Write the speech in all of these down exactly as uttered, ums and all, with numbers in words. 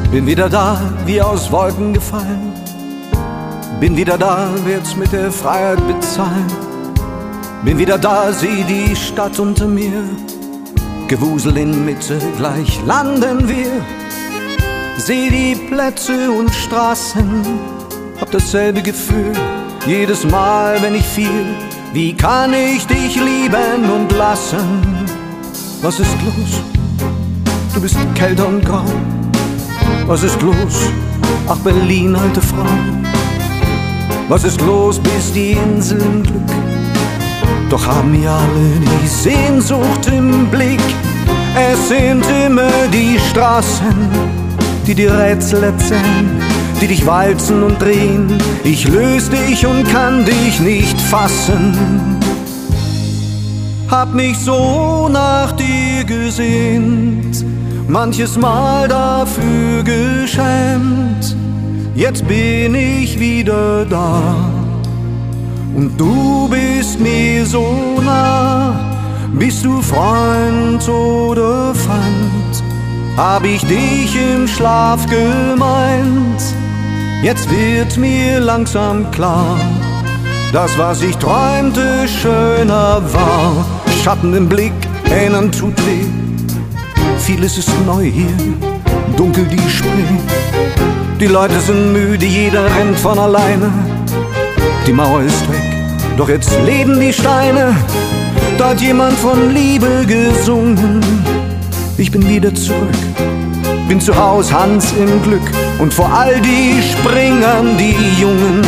Bin wieder da, wie aus Wolken gefallen. Bin wieder da, werd's mit der Freiheit bezahlen. Bin wieder da, sieh die Stadt unter mir. Gewusel in Mitte, gleich landen wir. Seh die Plätze und Straßen, hab dasselbe Gefühl, jedes Mal, wenn ich fiel. Wie kann ich dich lieben und lassen? Was ist los? Du bist kälter und grau. Was ist los? Ach Berlin, alte Frau. Was ist los, bis die Insel im Glück? Doch haben wir alle die Sehnsucht im Blick. Es sind immer die Straßen, die dir Rätsel erzählen, die dich walzen und drehen. Ich löse dich und kann dich nicht fassen. Hab mich so nach dir gesehnt, manches Mal dafür geschämt. Jetzt bin ich wieder da und du bist mir so nah. Bist du Freund oder Feind? Hab ich dich im Schlaf gemeint? Jetzt wird mir langsam klar, das, was ich träumte, schöner war. Schatten im Blick, erinnern tut weh. Vieles ist neu hier, dunkel die Spree. Die Leute sind müde, jeder rennt von alleine. Die Mauer ist weg, doch jetzt leben die Steine. Da hat jemand von Liebe gesungen. Ich bin wieder zurück, bin zu Haus, Hans im Glück. Und vor all die Springern, die Jungen.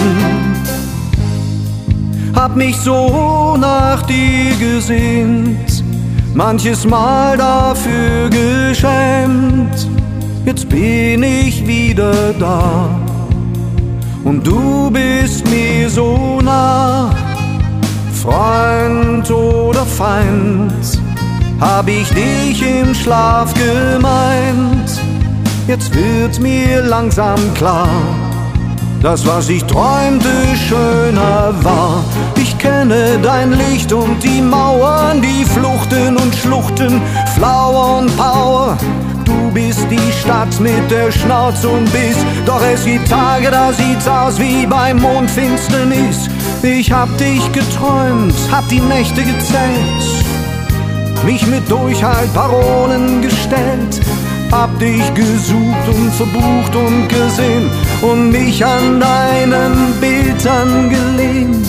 Hab mich so nach dir gesehnt, manches Mal dafür geschämt. Jetzt bin ich wieder da und du bist mir so nah. Freund oder Feind, hab ich dich im Schlaf gemeint. Jetzt wird mir langsam klar, das, was ich träumte, schöner war. Ich kenne dein Licht und die Mauern, die Fluchten und Schluchten, Flower und Power. Du bist die Stadt mit der Schnauze und Biss. Doch es gibt Tage, da sieht's aus wie bei Mondfinsternis. Ich hab dich geträumt, hab die Nächte gezählt, mich mit Durchhalt Parolen gestellt. Hab dich gesucht und verbucht und gesehen und mich an deinem Bild angelehnt.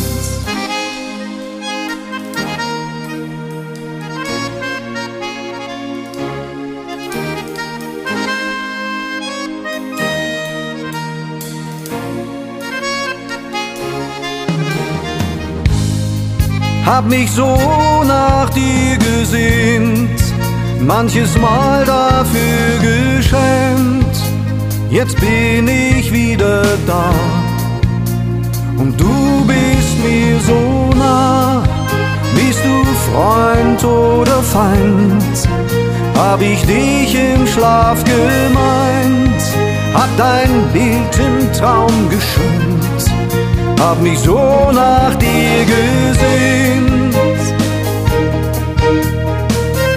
Hab mich so nach dir gesehnt, manches Mal dafür geschämt. Jetzt bin ich wieder da und du bist mir so nah. Bist du Freund oder Feind? Hab ich dich im Schlaf gemeint? Hab dein Bild im Traum geschönt, hab mich so nach dir gesehnt.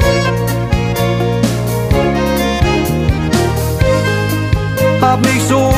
Hab mich so